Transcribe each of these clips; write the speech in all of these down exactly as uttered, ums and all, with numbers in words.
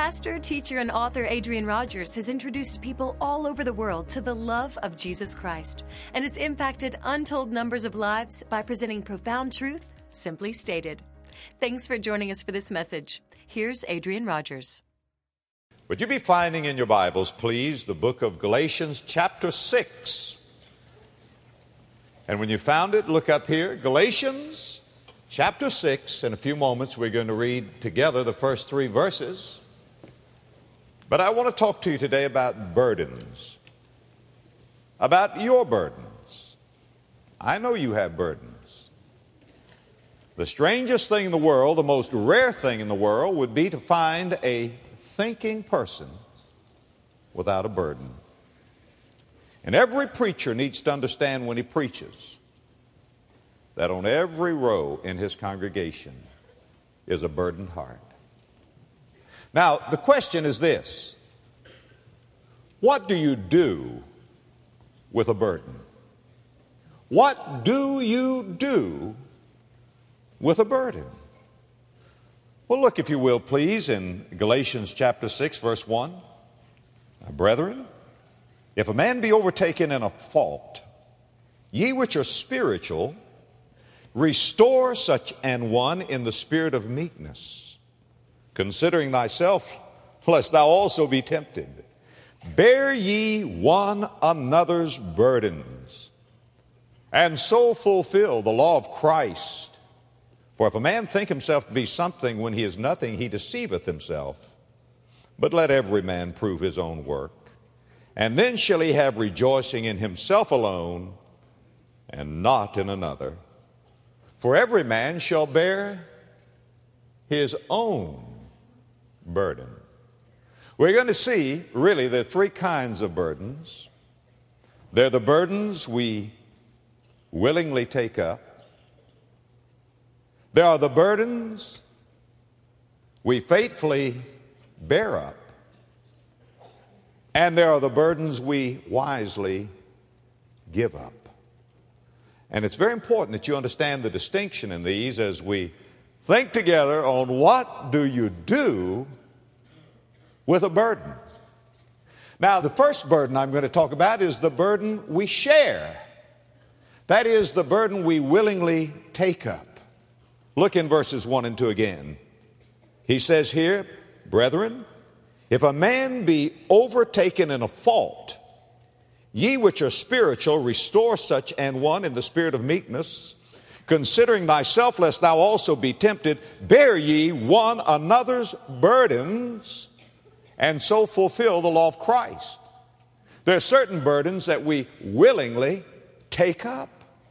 Pastor, teacher, and author Adrian Rogers has introduced people all over the world to the love of Jesus Christ and has impacted untold numbers of lives by presenting profound truth, simply stated. Thanks for joining us for this message. Here's Adrian Rogers. Would you be finding in your Bibles, please, the book of Galatians chapter six? And when you found it, look up here, Galatians chapter six. In a few moments, we're going to read together the first three verses. But I want to talk to you today about burdens, about your burdens. I know you have burdens. The strangest thing in the world, the most rare thing in the world, would be to find a thinking person without a burden. And every preacher needs to understand when he preaches that on every row in his congregation is a burdened heart. Now, the question is this: what do you do with a burden? What do you do with a burden? Well, look, if you will, please, in Galatians chapter six, verse one. Brethren, if a man be overtaken in a fault, ye which are spiritual, restore such an one in the spirit of meekness, considering thyself, lest thou also be tempted. Bear ye one another's burdens, and so fulfill the law of Christ. For if a man think himself to be something when he is nothing, he deceiveth himself. But let every man prove his own work, and then shall he have rejoicing in himself alone, and not in another. For every man shall bear his own burden. We're going to see, really, there are three kinds of burdens. They're the burdens we willingly take up. There are the burdens we faithfully bear up. And there are the burdens we wisely give up. And it's very important that you understand the distinction in these as we think together on what do you do with a burden. Now, the first burden I'm going to talk about is the burden we share. That is the burden we willingly take up. Look in verses one and two again. He says here, brethren, if a man be overtaken in a fault, ye which are spiritual, restore such an one in the spirit of meekness, considering thyself, lest thou also be tempted. Bear ye one another's burdens, and so fulfill the law of Christ. There are certain burdens that we willingly take up.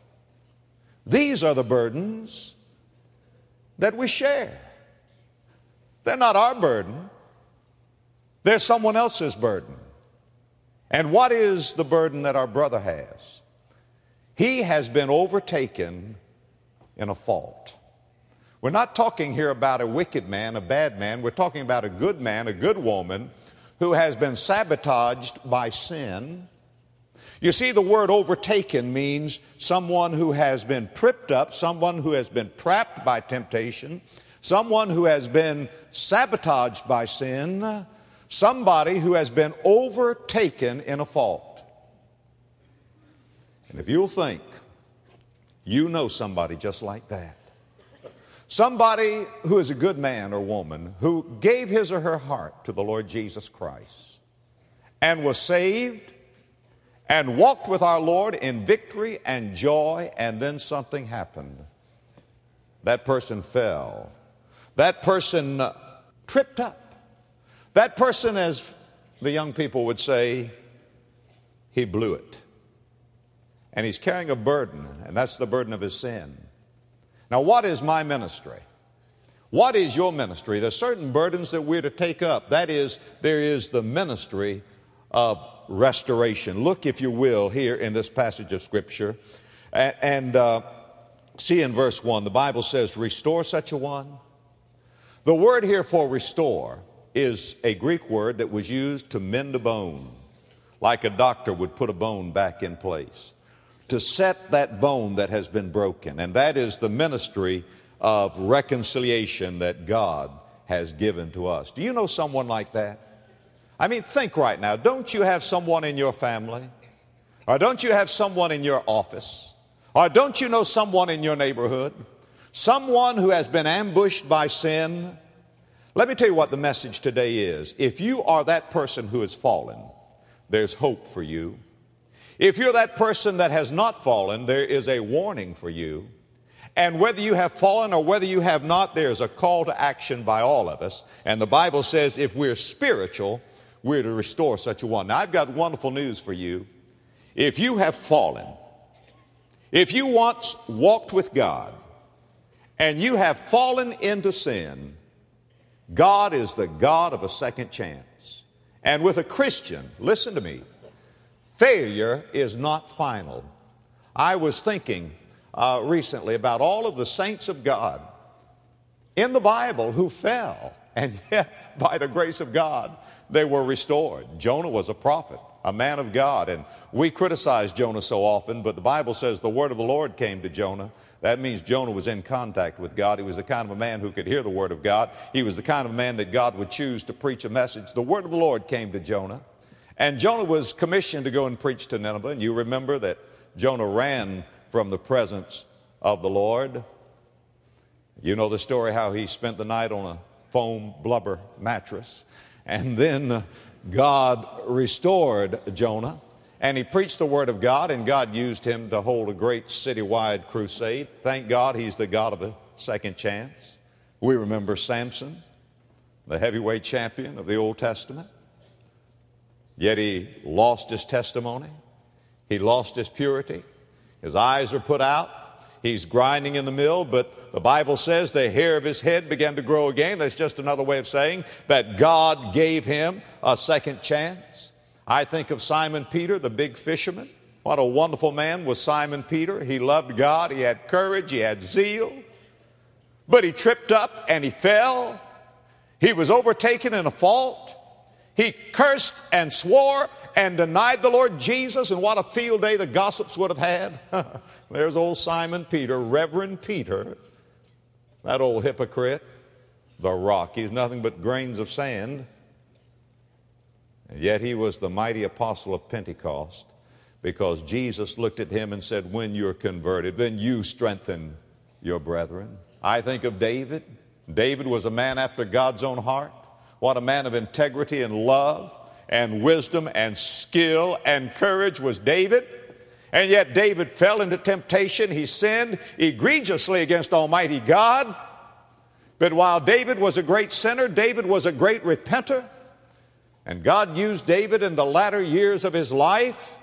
These are the burdens that we share. They're not our burden. They're someone else's burden. And what is the burden that our brother has? He has been overtaken in a fault. We're not talking here about a wicked man, a bad man. We're talking about a good man, a good woman who has been sabotaged by sin. You see, the word overtaken means someone who has been tripped up, someone who has been trapped by temptation, someone who has been sabotaged by sin, somebody who has been overtaken in a fault. And if you'll think, you know somebody just like that. Somebody who is a good man or woman who gave his or her heart to the Lord Jesus Christ and was saved and walked with our Lord in victory and joy, and then something happened. That person fell. That person uh, tripped up. That person, as the young people would say, he blew it. And he's carrying a burden, and that's the burden of his sin. Now, what is my ministry? What is your ministry? There's certain burdens that we're to take up. That is, there is the ministry of restoration. Look, if you will, here in this passage of Scripture. And, and uh, see in verse one, the Bible says, restore such a one. The word here for restore is a Greek word that was used to mend a bone, like a doctor would put a bone back in place, to set that bone that has been broken. And that is the ministry of reconciliation that God has given to us. Do you know someone like that? I mean, think right now. Don't you have someone in your family? Or don't you have someone in your office? Or don't you know someone in your neighborhood? Someone who has been ambushed by sin? Let me tell you what the message today is. If you are that person who has fallen, there's hope for you. If you're that person that has not fallen, there is a warning for you. And whether you have fallen or whether you have not, there's a call to action by all of us. And the Bible says if we're spiritual, we're to restore such a one. Now, I've got wonderful news for you. If you have fallen, if you once walked with God, and you have fallen into sin, God is the God of a second chance. And with a Christian, listen to me, failure is not final. I was thinking uh, recently about all of the saints of God in the Bible who fell, and yet by the grace of God they were restored. Jonah was a prophet, a man of God, and we criticize Jonah so often, but the Bible says the word of the Lord came to Jonah. That means Jonah was in contact with God. He was the kind of a man who could hear the word of God. He was the kind of man that God would choose to preach a message. The word of the Lord came to Jonah, and Jonah was commissioned to go and preach to Nineveh. And you remember that Jonah ran from the presence of the Lord. You know the story how he spent the night on a foam blubber mattress. And then God restored Jonah, and he preached the word of God, and God used him to hold a great citywide crusade. Thank God he's the God of a second chance. We remember Samson, the heavyweight champion of the Old Testament. Yet he lost his testimony. He lost his purity. His eyes are put out. He's grinding in the mill, but the Bible says the hair of his head began to grow again. That's just another way of saying that God gave him a second chance. I think of Simon Peter, the big fisherman. What a wonderful man was Simon Peter. He loved God. He had courage. He had zeal. But he tripped up and he fell. He was overtaken in a fault. He cursed and swore and denied the Lord Jesus. And what a field day the gossips would have had. There's old Simon Peter, Reverend Peter, that old hypocrite, the rock. He's nothing but grains of sand. And yet he was the mighty apostle of Pentecost, because Jesus looked at him and said, when you're converted, then you strengthen your brethren. I think of David. David was a man after God's own heart. What a man of integrity and love and wisdom and skill and courage was David. And yet David fell into temptation. He sinned egregiously against Almighty God. But while David was a great sinner, David was a great repenter. And God used David in the latter years of his life.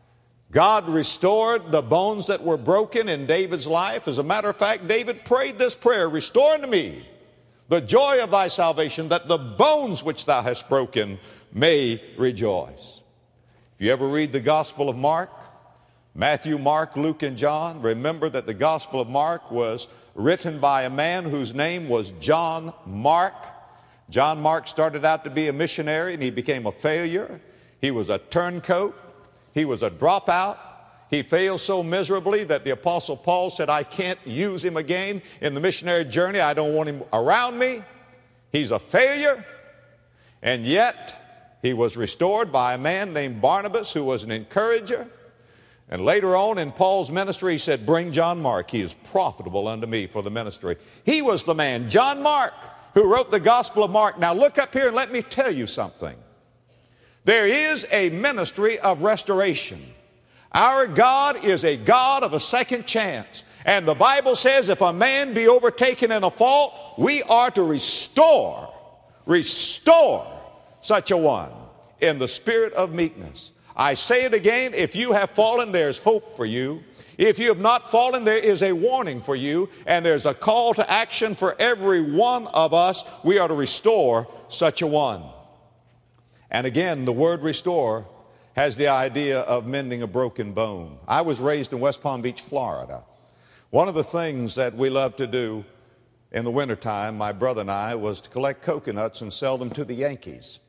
God restored the bones that were broken in David's life. As a matter of fact, David prayed this prayer, restore unto me the joy of thy salvation, that the bones which thou hast broken may rejoice. If you ever read the Gospel of Mark, Matthew, Mark, Luke, and John, remember that the Gospel of Mark was written by a man whose name was John Mark. John Mark started out to be a missionary, and he became a failure. He was a turncoat. He was a dropout. He failed so miserably that the Apostle Paul said, I can't use him again in the missionary journey. I don't want him around me. He's a failure. And yet, he was restored by a man named Barnabas, who was an encourager. And later on in Paul's ministry, he said, bring John Mark. He is profitable unto me for the ministry. He was the man, John Mark, who wrote the Gospel of Mark. Now look up here and let me tell you something. There is a ministry of restoration. Our God is a God of a second chance. And the Bible says if a man be overtaken in a fault, we are to restore, restore such a one in the spirit of meekness. I say it again, if you have fallen, there's hope for you. If you have not fallen, there is a warning for you, and there's a call to action for every one of us. We are to restore such a one. And again, the word restore has the idea of mending a broken bone. I was raised in West Palm Beach, Florida. One of the things that we love to do in the wintertime, my brother and I, was to collect coconuts and sell them to the Yankees.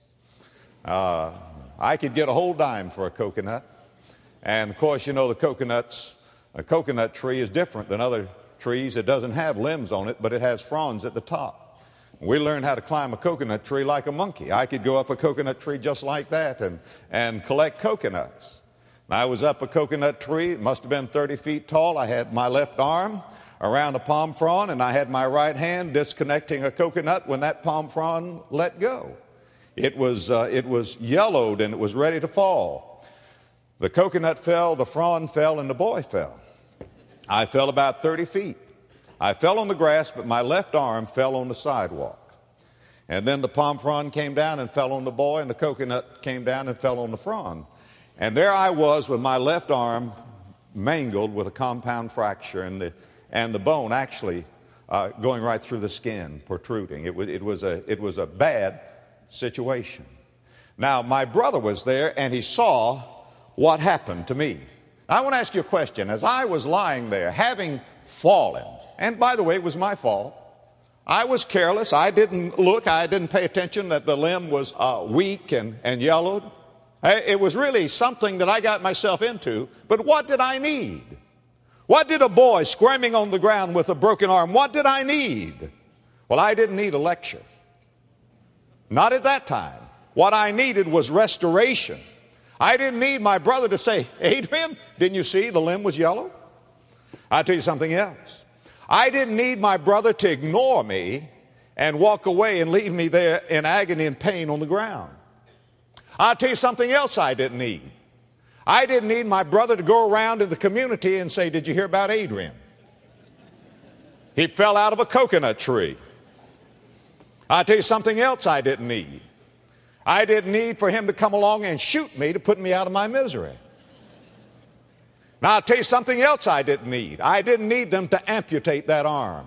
Uh, I could get a whole dime for a coconut. And of course, you know, the coconuts, a coconut tree is different than other trees. It doesn't have limbs on it, but it has fronds at the top. We learned how to climb a coconut tree like a monkey. I could go up a coconut tree just like that and, and collect coconuts. I was up a coconut tree. It must have been thirty feet tall. I had my left arm around a palm frond, and I had my right hand disconnecting a coconut when that palm frond let go. It was, uh, it was yellowed and it was ready to fall. The coconut fell, the frond fell, and the boy fell. I fell about thirty feet. I fell on the grass, but my left arm fell on the sidewalk. And then the palm frond came down and fell on the boy, and the coconut came down and fell on the frond. And there I was with my left arm mangled with a compound fracture, and the, and the bone actually uh, going right through the skin, protruding. It was, it was a, it was a bad situation. Now, my brother was there, and he saw what happened to me. I want to ask you a question. As I was lying there, having fallen, and by the way, it was my fault. I was careless. I didn't look. I didn't pay attention that the limb was uh, weak and, and yellowed. It was really something that I got myself into. But what did I need? What did a boy squirming on the ground with a broken arm, what did I need? Well, I didn't need a lecture. Not at that time. What I needed was restoration. I didn't need my brother to say, Adrian, didn't you see the limb was yellow? I'll tell you something else. I didn't need my brother to ignore me and walk away and leave me there in agony and pain on the ground. I'll tell you something else I didn't need. I didn't need my brother to go around in the community and say, did you hear about Adrian? He fell out of a coconut tree. I'll tell you something else I didn't need. I didn't need for him to come along and shoot me to put me out of my misery. Now, I'll tell you something else I didn't need. I didn't need them to amputate that arm.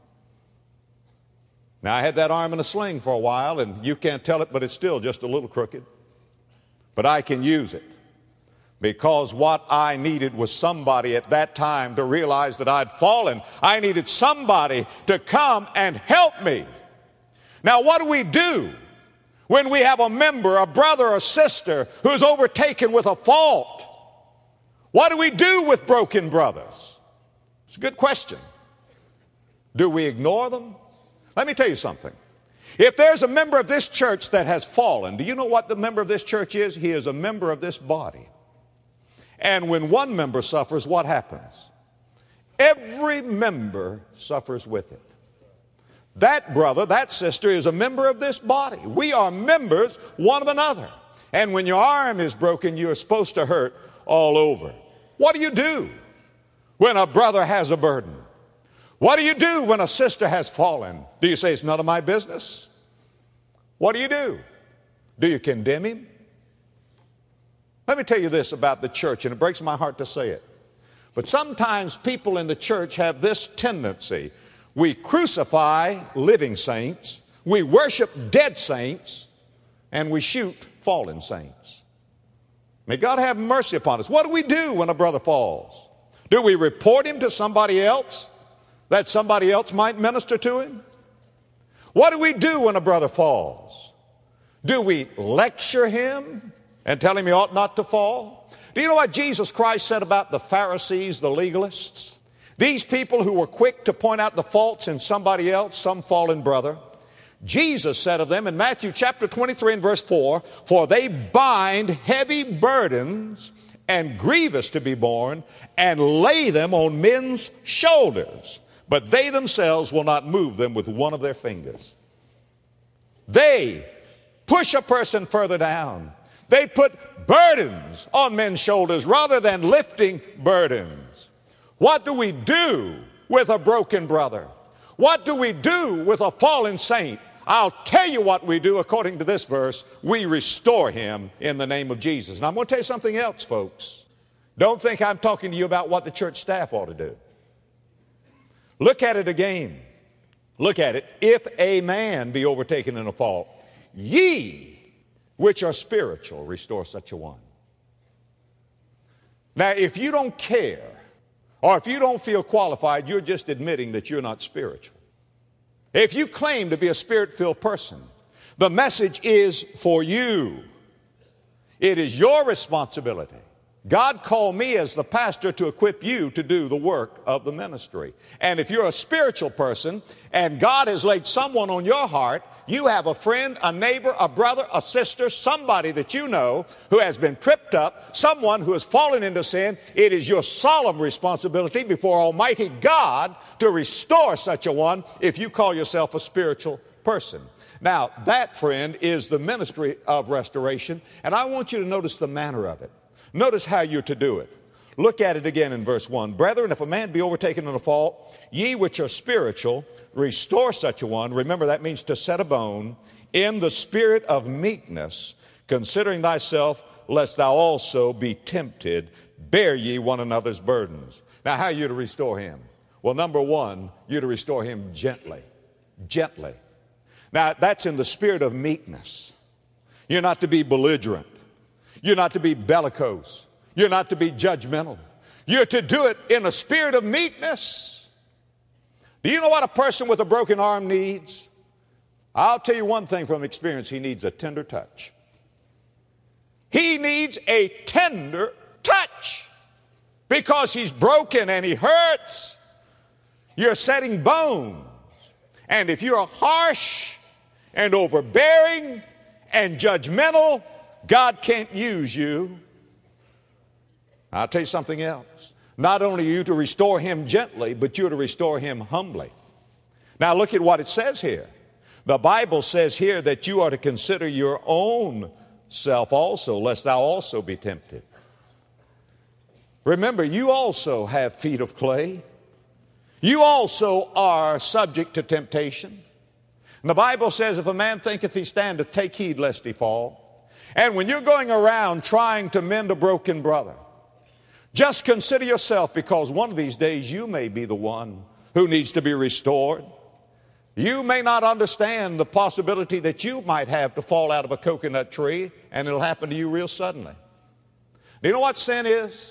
Now, I had that arm in a sling for a while, and you can't tell it, but it's still just a little crooked. But I can use it because what I needed was somebody at that time to realize that I'd fallen. I needed somebody to come and help me. Now, what do we do when we have a member, a brother or sister who's overtaken with a fault? What do we do with broken brothers? It's a good question. Do we ignore them? Let me tell you something. If there's a member of this church that has fallen, do you know what the member of this church is? He is a member of this body. And when one member suffers, what happens? Every member suffers with it. That brother, that sister is a member of this body. We are members one of another. And when your arm is broken, you're supposed to hurt all over. What do you do when a brother has a burden? What do you do when a sister has fallen? Do you say, it's none of my business? What do you do? Do you condemn him? Let me tell you this about the church, and it breaks my heart to say it. But sometimes people in the church have this tendency. We crucify living saints, we worship dead saints, and we shoot fallen saints. May God have mercy upon us. What do we do when a brother falls? Do we report him to somebody else that somebody else might minister to him? What do we do when a brother falls? Do we lecture him and tell him he ought not to fall? Do you know what Jesus Christ said about the Pharisees, the legalists? These people who were quick to point out the faults in somebody else, some fallen brother. Jesus said of them in Matthew chapter twenty-three and verse four, for they bind heavy burdens and grievous to be borne and lay them on men's shoulders, but they themselves will not move them with one of their fingers. They push a person further down. They put burdens on men's shoulders rather than lifting burdens. What do we do with a broken brother? What do we do with a fallen saint? I'll tell you what we do according to this verse. We restore him in the name of Jesus. And I'm going to tell you something else, folks. Don't think I'm talking to you about what the church staff ought to do. Look at it again. Look at it. If a man be overtaken in a fault, ye, which are spiritual, restore such a one. Now, if you don't care, or if you don't feel qualified, you're just admitting that you're not spiritual. If you claim to be a spirit-filled person, the message is for you. It is your responsibility. God called me as the pastor to equip you to do the work of the ministry. And if you're a spiritual person and God has laid someone on your heart, you have a friend, a neighbor, a brother, a sister, somebody that you know who has been tripped up, someone who has fallen into sin, it is your solemn responsibility before Almighty God to restore such a one if you call yourself a spiritual person. Now, that, friend, is the ministry of restoration, and I want you to notice the manner of it. Notice how you're to do it. Look at it again in verse one. Brethren, if a man be overtaken in a fault, ye which are spiritual, restore such a one. Remember, that means to set a bone in the spirit of meekness, considering thyself, lest thou also be tempted. Bear ye one another's burdens. Now, how are you to restore him? Well, number one, you're to restore him gently. Gently. Now, that's in the spirit of meekness. You're not to be belligerent. You're not to be bellicose. You're not to be judgmental. You're to do it in a spirit of meekness. Do you know what a person with a broken arm needs? I'll tell you one thing from experience. He needs a tender touch. He needs a tender touch because he's broken and he hurts. You're setting bones. And if you're harsh and overbearing and judgmental, God can't use you. I'll tell you something else. Not only are you to restore him gently, but you're to restore him humbly. Now look at what it says here. The Bible says here that you are to consider your own self also, lest thou also be tempted. Remember, you also have feet of clay. You also are subject to temptation. And the Bible says, if a man thinketh he standeth, take heed lest he fall. And when you're going around trying to mend a broken brother, just consider yourself, because one of these days you may be the one who needs to be restored. You may not understand the possibility that you might have to fall out of a coconut tree, and it'll happen to you real suddenly. Do you know what sin is?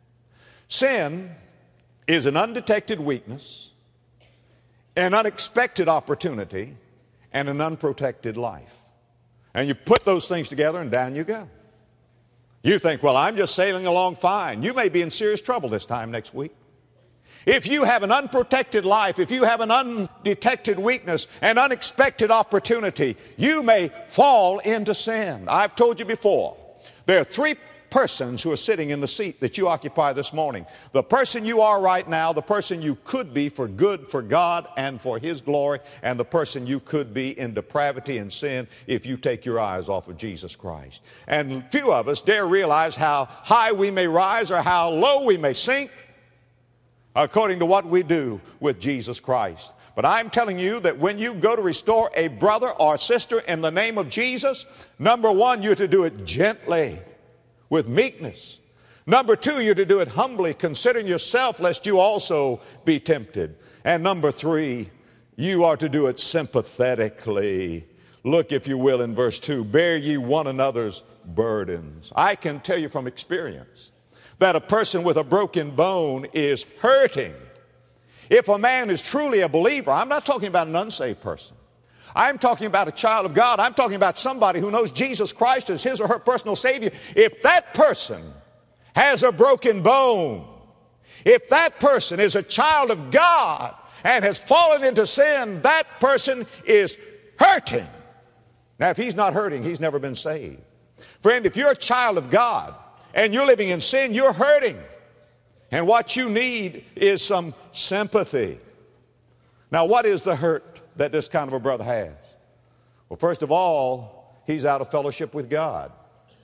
Sin is an undetected weakness, an unexpected opportunity, and an unprotected life. And you put those things together and down you go. You think, well, I'm just sailing along fine. You may be in serious trouble this time next week. If you have an unprotected life, if you have an undetected weakness, an unexpected opportunity, you may fall into sin. I've told you before, there are three persons who are sitting in the seat that you occupy this morning. The person you are right now, the person you could be for good for God and for his glory, and the person you could be in depravity and sin if you take your eyes off of Jesus Christ. And few of us dare realize how high we may rise or how low we may sink according to what we do with Jesus Christ. But I'm telling you that when you go to restore a brother or sister in the name of Jesus, number one, you're to do it gently, with meekness. Number two, you're to do it humbly, considering yourself, lest you also be tempted. And number three, you are to do it sympathetically. Look, if you will, in verse two, bear ye one another's burdens. I can tell you from experience that a person with a broken bone is hurting. If a man is truly a believer, I'm not talking about an unsaved person. I'm talking about a child of God. I'm talking about somebody who knows Jesus Christ as his or her personal Savior. If that person has a broken bone, if that person is a child of God and has fallen into sin, that person is hurting. Now, if he's not hurting, he's never been saved. Friend, if you're a child of God and you're living in sin, you're hurting. And what you need is some sympathy. Now, what is the hurt that this kind of a brother has? Well, first of all, he's out of fellowship with God.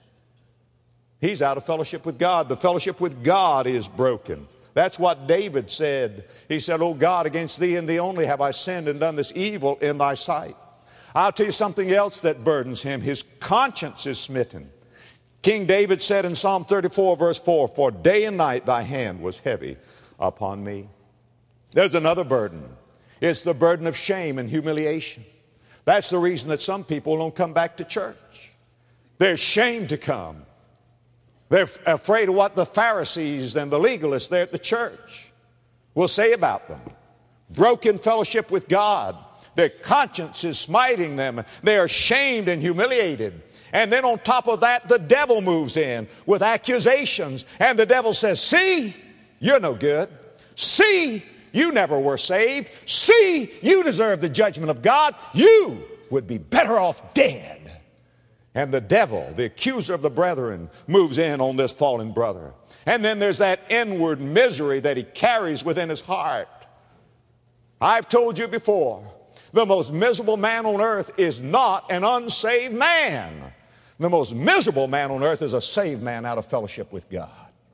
He's out of fellowship with God. The fellowship with God is broken. That's what David said. He said, "O God, against thee and thee only have I sinned and done this evil in thy sight." I'll tell you something else that burdens him. His conscience is smitten. King David said in Psalm thirty-four, verse four, "For day and night thy hand was heavy upon me." There's another burden. It's the burden of shame and humiliation. That's the reason that some people don't come back to church. They're ashamed to come. They're afraid of what the Pharisees and the legalists there at the church will say about them. Broken fellowship with God. Their conscience is smiting them. They are shamed and humiliated. And then on top of that, the devil moves in with accusations. And the devil says, see, you're no good. See, you never were saved. See, you deserve the judgment of God. You would be better off dead. And the devil, the accuser of the brethren, moves in on this fallen brother. And then there's that inward misery that he carries within his heart. I've told you before, the most miserable man on earth is not an unsaved man. The most miserable man on earth is a saved man out of fellowship with God.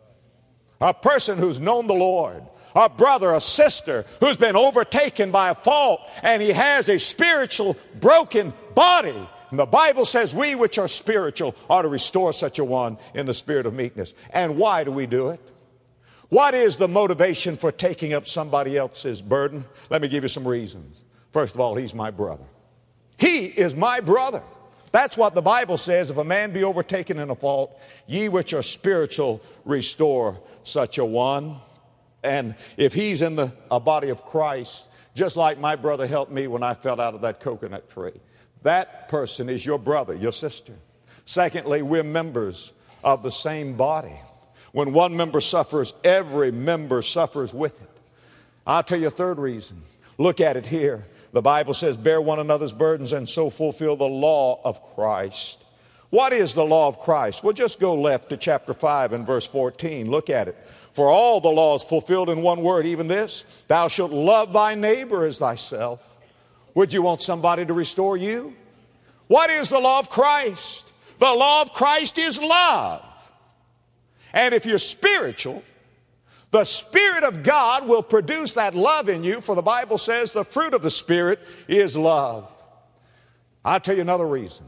A person who's known the Lord, a brother, a sister who's been overtaken by a fault, and he has a spiritual broken body. And the Bible says we which are spiritual are to restore such a one in the spirit of meekness. And why do we do it? What is the motivation for taking up somebody else's burden? Let me give you some reasons. First of all, he's my brother. He is my brother. That's what the Bible says. If a man be overtaken in a fault, ye which are spiritual, restore such a one. And if he's in the a body of Christ, just like my brother helped me when I fell out of that coconut tree, that person is your brother, your sister. Secondly, we're members of the same body. When one member suffers, every member suffers with it. I'll tell you a third reason. Look at it here. The Bible says, bear one another's burdens and so fulfill the law of Christ. What is the law of Christ? Well, just go left to chapter five and verse fourteen. Look at it. For all the law is fulfilled in one word, even this, thou shalt love thy neighbor as thyself. Would you want somebody to restore you? What is the law of Christ? The law of Christ is love. And if you're spiritual, the Spirit of God will produce that love in you, for the Bible says the fruit of the Spirit is love. I'll tell you another reason.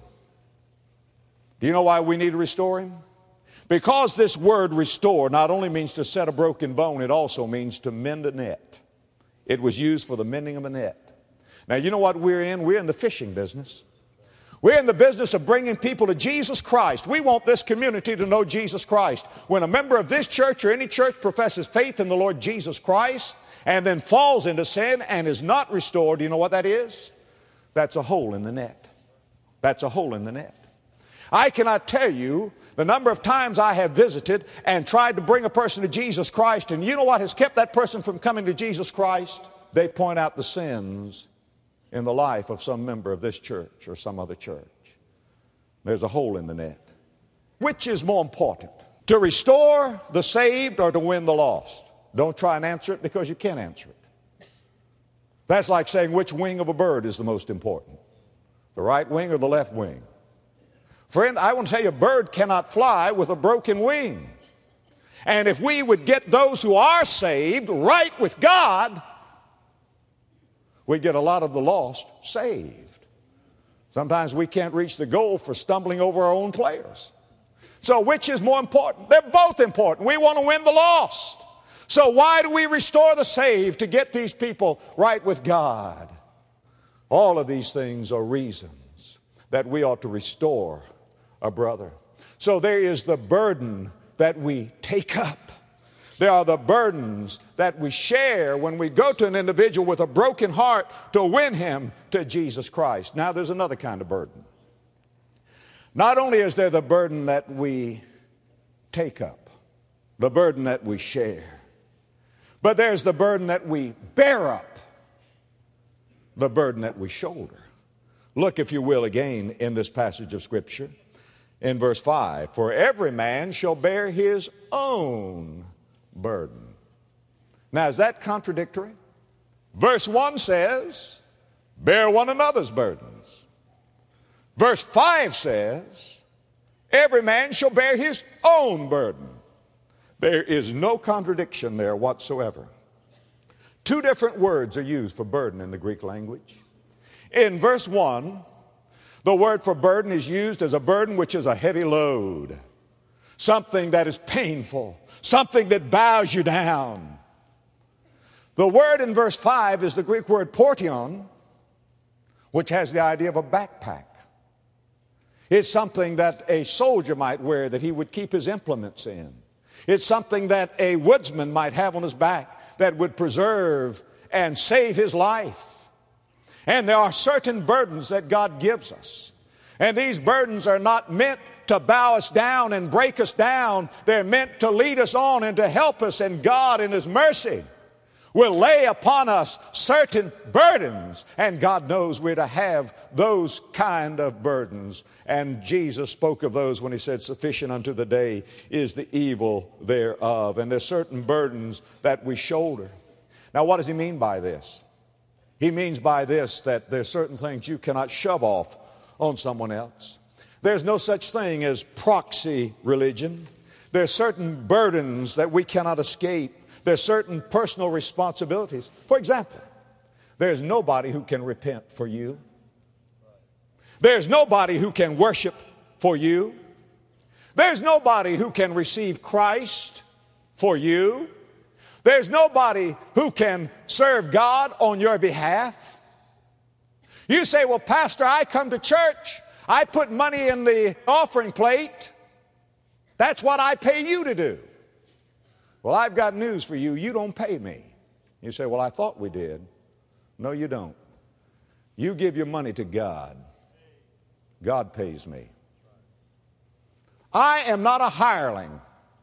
Do you know why we need to restore him? Because this word restore not only means to set a broken bone, it also means to mend a net. It was used for the mending of a net. Now, you know what we're in? We're in the fishing business. We're in the business of bringing people to Jesus Christ. We want this community to know Jesus Christ. When a member of this church or any church professes faith in the Lord Jesus Christ and then falls into sin and is not restored, do you know what that is? That's a hole in the net. That's a hole in the net. I cannot tell you the number of times I have visited and tried to bring a person to Jesus Christ, and you know what has kept that person from coming to Jesus Christ? They point out the sins in the life of some member of this church or some other church. There's a hole in the net. Which is more important, to restore the saved or to win the lost? Don't try and answer it because you can't answer it. That's like saying which wing of a bird is the most important, the right wing or the left wing. Friend, I want to tell you, a bird cannot fly with a broken wing. And if we would get those who are saved right with God, we'd get a lot of the lost saved. Sometimes we can't reach the goal for stumbling over our own players. So which is more important? They're both important. We want to win the lost. So why do we restore the saved? To get these people right with God. All of these things are reasons that we ought to restore a brother. So there is the burden that we take up. There are the burdens that we share when we go to an individual with a broken heart to win him to Jesus Christ. Now there's another kind of burden. Not only is there the burden that we take up, the burden that we share, but there's the burden that we bear up, the burden that we shoulder. Look, if you will, again in this passage of Scripture in verse five. For every man shall bear his own burden. Now, is that contradictory? Verse one says, bear one another's burdens. Verse five says, every man shall bear his own burden. There is no contradiction there whatsoever. Two different words are used for burden in the Greek language. In verse one, the word for burden is used as a burden which is a heavy load, something that is painful, something that bows you down. The word in verse five is the Greek word portion, which has the idea of a backpack. It's something that a soldier might wear that he would keep his implements in. It's something that a woodsman might have on his back that would preserve and save his life. And there are certain burdens that God gives us. And these burdens are not meant to bow us down and break us down. They're meant to lead us on and to help us. And God in His mercy will lay upon us certain burdens. And God knows we're to have those kind of burdens. And Jesus spoke of those when He said, sufficient unto the day is the evil thereof. And there's certain burdens that we shoulder. Now, what does He mean by this? He means by this that there's certain things you cannot shove off on someone else. There's no such thing as proxy religion. There's certain burdens that we cannot escape. There's certain personal responsibilities. For example, there's nobody who can repent for you. There's nobody who can worship for you. There's nobody who can receive Christ for you. There's nobody who can serve God on your behalf. You say, well, Pastor, I come to church. I put money in the offering plate. That's what I pay you to do. Well, I've got news for you. You don't pay me. You say, well, I thought we did. No, you don't. You give your money to God. God pays me. I am not a hireling.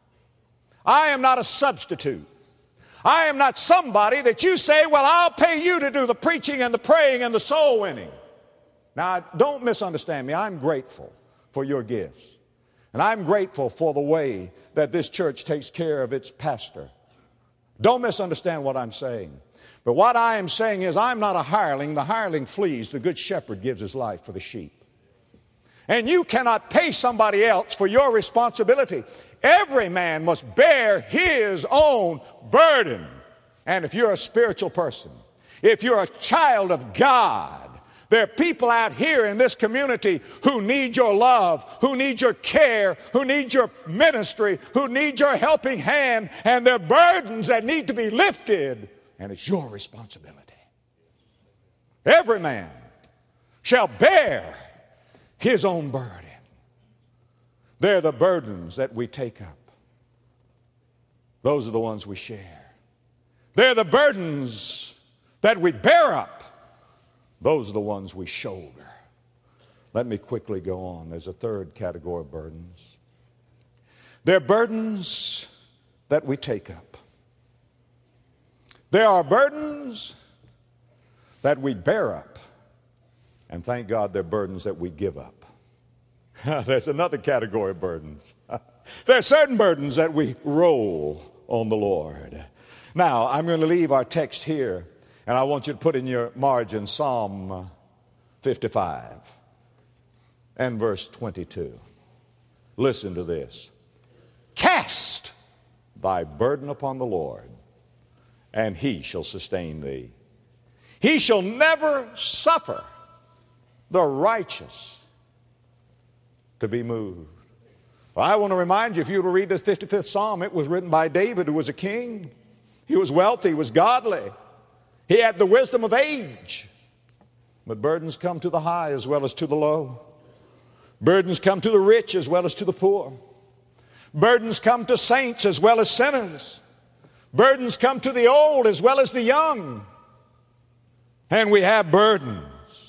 I am not a substitute. I am not somebody that you say, well, I'll pay you to do the preaching and the praying and the soul winning. Now, don't misunderstand me. I'm grateful for your gifts. And I'm grateful for the way that this church takes care of its pastor. Don't misunderstand what I'm saying. But what I am saying is I'm not a hireling. The hireling flees. The good shepherd gives his life for the sheep. And you cannot pay somebody else for your responsibility. Every man must bear his own burden. And if you're a spiritual person, if you're a child of God, there are people out here in this community who need your love, who need your care, who need your ministry, who need your helping hand, and there are burdens that need to be lifted, and it's your responsibility. Every man shall bear his own burden. They're the burdens that we take up. Those are the ones we share. They're the burdens that we bear up. Those are the ones we shoulder. Let me quickly go on. There's a third category of burdens. They're burdens that we take up. There are burdens that we bear up. And thank God they're burdens that we give up. There's another category of burdens. There are certain burdens that we roll on the Lord. Now, I'm going to leave our text here, and I want you to put in your margin Psalm fifty-five and verse twenty-two. Listen to this. Cast thy burden upon the Lord, and He shall sustain thee. He shall never suffer the righteous to be moved. Well, I want to remind you, if you were to read this fifty-fifth Psalm, it was written by David, who was a king. He was wealthy, he was godly. He had the wisdom of age. But burdens come to the high as well as to the low. Burdens come to the rich as well as to the poor. Burdens come to saints as well as sinners. Burdens come to the old as well as the young. And we have burdens.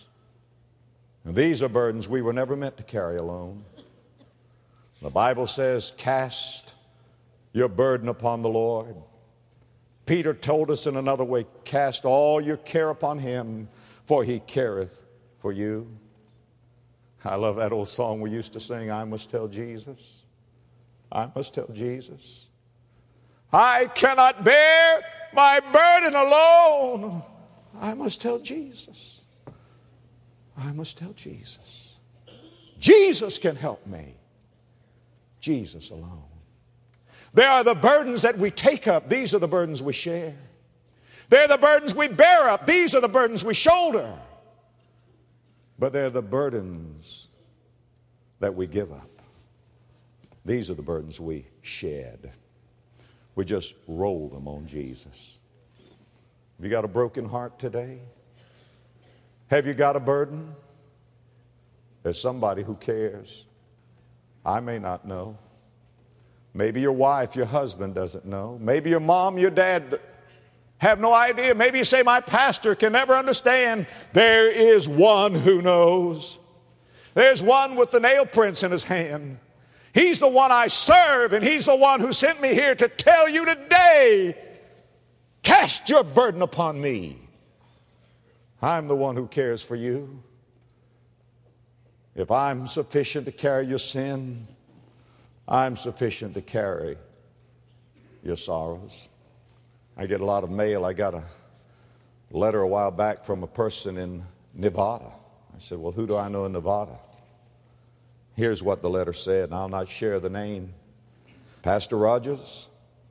And these are burdens we were never meant to carry alone. The Bible says, cast your burden upon the Lord. Peter told us in another way, cast all your care upon Him, for He careth for you. I love that old song we used to sing, I must tell Jesus. I must tell Jesus. I cannot bear my burden alone. I must tell Jesus. I must tell Jesus. Jesus can help me. Jesus alone. There are the burdens that we take up. These are the burdens we share. They're the burdens we bear up. These are the burdens we shoulder. But they're the burdens that we give up. These are the burdens we shed. We just roll them on Jesus. Have you got a broken heart today? Have you got a burden? There's somebody who cares. I may not know. Maybe your wife, your husband doesn't know. Maybe your mom, your dad have no idea. Maybe you say, my pastor can never understand. There is one who knows. There's one with the nail prints in his hand. He's the one I serve, and he's the one who sent me here to tell you today, cast your burden upon me. I'm the one who cares for you. If I'm sufficient to carry your sin, I'm sufficient to carry your sorrows. I get a lot of mail. I got a letter a while back from a person in Nevada. I said, well, who do I know in Nevada? Here's what the letter said, and I'll not share the name. Pastor Rogers,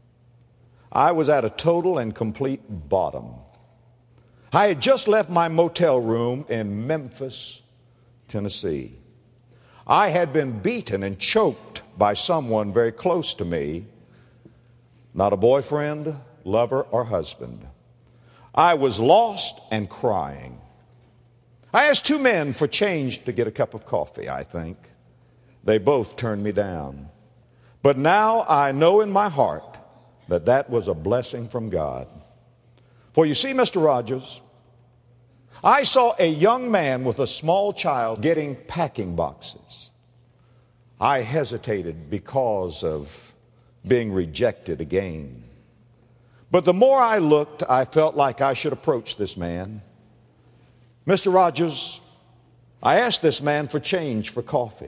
I was at a total and complete bottom. I had just left my motel room in Memphis, Tennessee. I had been beaten and choked by someone very close to me, not a boyfriend, lover, or husband. I was lost and crying. I asked two men for change to get a cup of coffee, I think. They both turned me down. But now I know in my heart that that was a blessing from God. For you see, Mister Rogers, I saw a young man with a small child getting packing boxes. I hesitated because of being rejected again. But the more I looked, I felt like I should approach this man. Mister Rogers, I asked this man for change for coffee.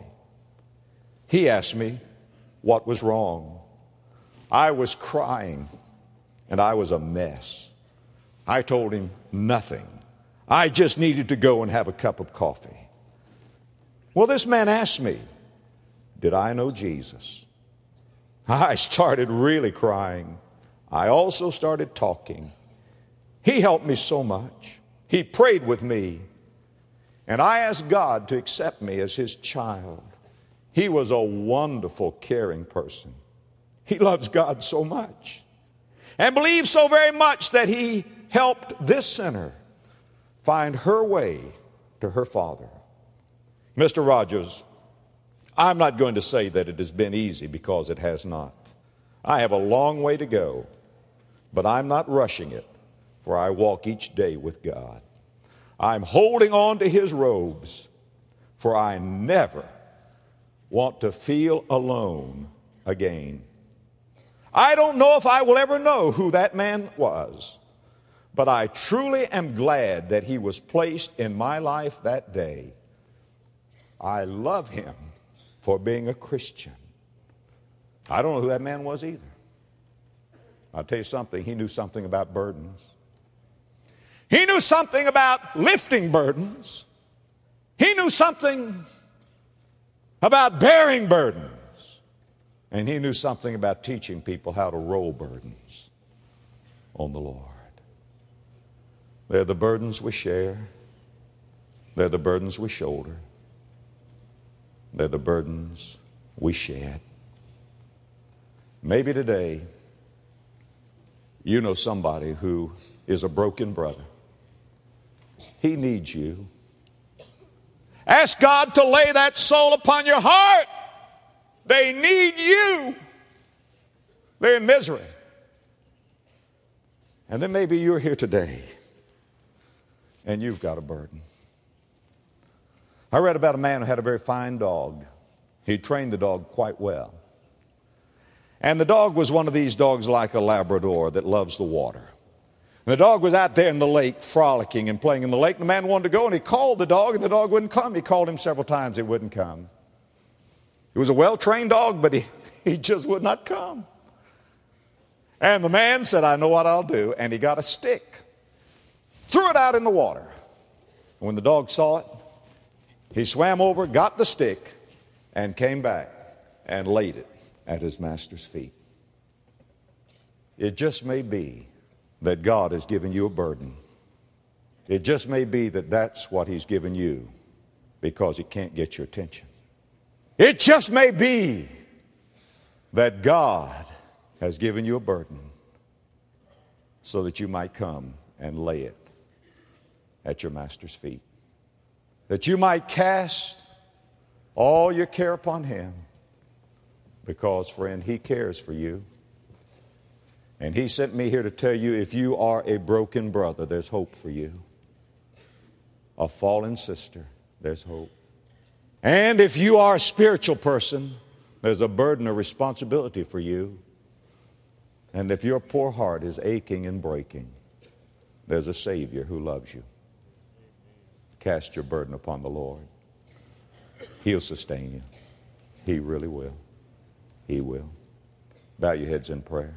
He asked me what was wrong. I was crying, and I was a mess. I told him nothing. I just needed to go and have a cup of coffee. Well, this man asked me, did I know Jesus? I started really crying. I also started talking. He helped me so much. He prayed with me. And I asked God to accept me as his child. He was a wonderful, caring person. He loves God so much and believes so very much that he helped this sinner find her way to her Father. Mister Rogers, I'm not going to say that it has been easy, because it has not. I have a long way to go, but I'm not rushing it, for I walk each day with God. I'm holding on to his robes, for I never want to feel alone again. I don't know if I will ever know who that man was, but I truly am glad that he was placed in my life that day. I love him for being a Christian. I don't know who that man was either. I'll tell you something, he knew something about burdens. He knew something about lifting burdens. He knew something about bearing burdens. And he knew something about teaching people how to roll burdens on the Lord. They're the burdens we share. They're the burdens we shoulder. They're the burdens we shed. Maybe today you know somebody who is a broken brother. He needs you. Ask God to lay that soul upon your heart. They need you. They're in misery. And then maybe you're here today and you've got a burden. I read about a man who had a very fine dog. He trained the dog quite well. And the dog was one of these dogs like a Labrador that loves the water. And the dog was out there in the lake frolicking and playing in the lake. And the man wanted to go, and he called the dog, and the dog wouldn't come. He called him several times. He wouldn't come. He was a well-trained dog, but he, he just would not come. And the man said, I know what I'll do. And he got a stick, threw it out in the water. And when the dog saw it, he swam over, got the stick, and came back and laid it at his master's feet. It just may be that God has given you a burden. It just may be that that's what he's given you because he can't get your attention. It just may be that God has given you a burden so that you might come and lay it at your master's feet. That you might cast all your care upon him, because, friend, he cares for you. And he sent me here to tell you, if you are a broken brother, there's hope for you. A fallen sister, there's hope. And if you are a spiritual person, there's a burden of responsibility for you. And if your poor heart is aching and breaking, there's a Savior who loves you. Cast your burden upon the Lord. He'll sustain you. He really will. He will. Bow your heads in prayer.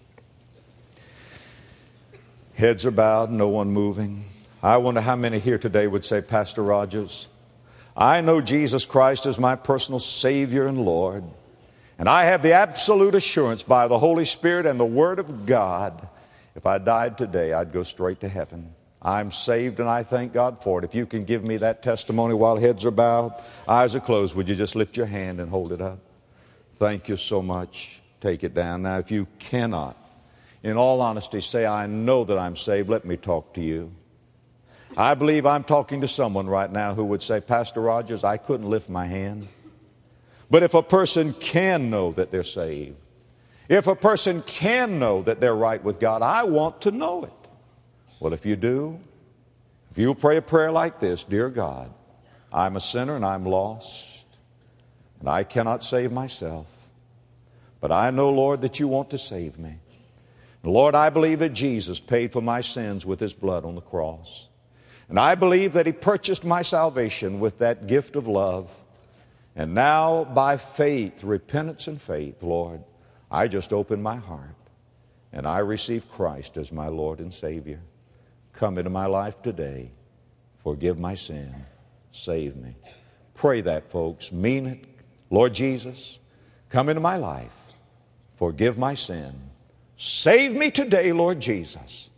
Heads are bowed, no one moving. I wonder how many here today would say, Pastor Rogers, I know Jesus Christ is my personal Savior and Lord, and I have the absolute assurance by the Holy Spirit and the Word of God, if I died today, I'd go straight to heaven. I'm saved and I thank God for it. If you can give me that testimony while heads are bowed, eyes are closed, would you just lift your hand and hold it up? Thank you so much. Take it down. Now, if you cannot, in all honesty, say, I know that I'm saved, let me talk to you. I believe I'm talking to someone right now who would say, Pastor Rogers, I couldn't lift my hand. But if a person can know that they're saved, if a person can know that they're right with God, I want to know it. Well, if you do, if you pray a prayer like this, Dear God, I'm a sinner and I'm lost, and I cannot save myself, but I know, Lord, that you want to save me. And Lord, I believe that Jesus paid for my sins with his blood on the cross. And I believe that he purchased my salvation with that gift of love. And now, by faith, repentance and faith, Lord, I just open my heart and I receive Christ as my Lord and Savior. Come into my life today. Forgive my sin. Save me. Pray that, folks. Mean it. Lord Jesus, come into my life. Forgive my sin. Save me today, Lord Jesus.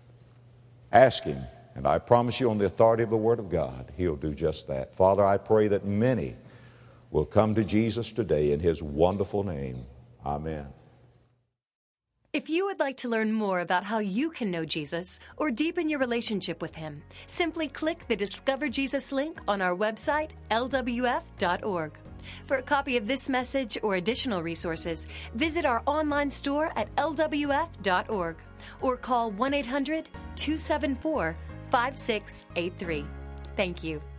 Ask him, and I promise you on the authority of the Word of God, he'll do just that. Father, I pray that many will come to Jesus today in his wonderful name. Amen. If you would like to learn more about how you can know Jesus or deepen your relationship with him, simply click the Discover Jesus link on our website, L W F dot org. For a copy of this message or additional resources, visit our online store at L W F dot org or call one eight hundred, two seven four, five six eight three. Thank you.